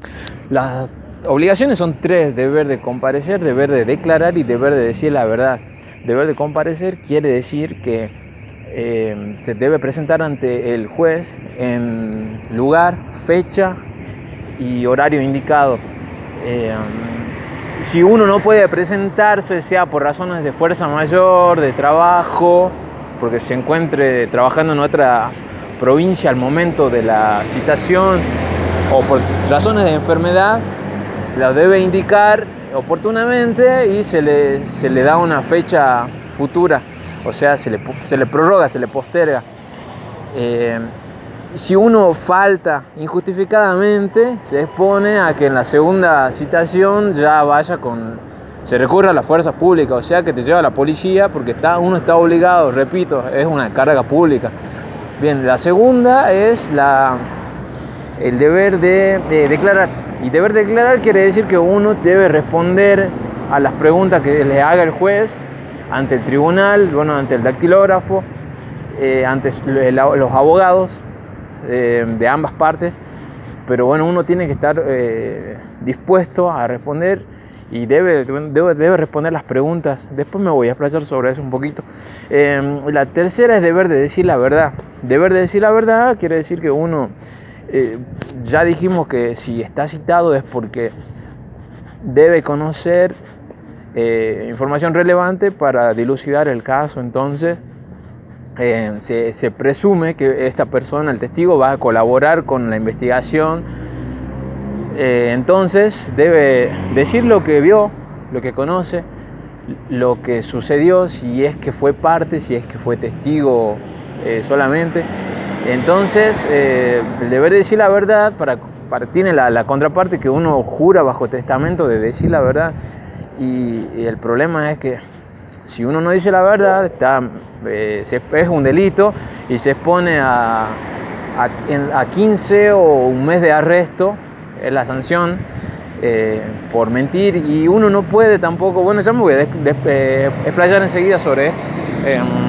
Las obligaciones son tres: deber de comparecer, deber de declarar y deber de decir la verdad. Deber de comparecer quiere decir que se debe presentar ante el juez en lugar, fecha y horario indicado. Si uno no puede presentarse, sea por razones de fuerza mayor, de trabajo, porque se encuentre trabajando en otra provincia al momento de la citación, o por razones de enfermedad, la debe indicar oportunamente y se le da una fecha futura, o sea, se le prorroga, se le posterga. Si uno falta injustificadamente, se expone a que en la segunda citación ya se recurra a la fuerza pública, o sea que te lleva a la policía, porque uno está obligado, repito, es una carga pública. Bien, la segunda es el deber de declarar. Y deber de declarar quiere decir que uno debe responder a las preguntas que le haga el juez ante el tribunal, ante el dactilógrafo, ante los abogados de ambas partes. Pero uno tiene que estar dispuesto a responder y debe responder las preguntas. Después me voy a explayar sobre eso un poquito. La tercera es deber de decir la verdad. Deber de decir la verdad quiere decir que uno, ya dijimos que si está citado es porque debe conocer información relevante para dilucidar el caso. Entonces se presume que esta persona, el testigo, va a colaborar con la investigación. Entonces debe decir lo que vio, lo que conoce, lo que sucedió, si es que fue parte, si es que fue testigo solamente. Entonces el deber de decir la verdad tiene la contraparte que uno jura bajo testamento de decir la verdad, y el problema es que si uno no dice la verdad es un delito y se expone a 15 o un mes de arresto, es la sanción por mentir. Y uno no puede tampoco, ya me voy a explayar enseguida sobre esto.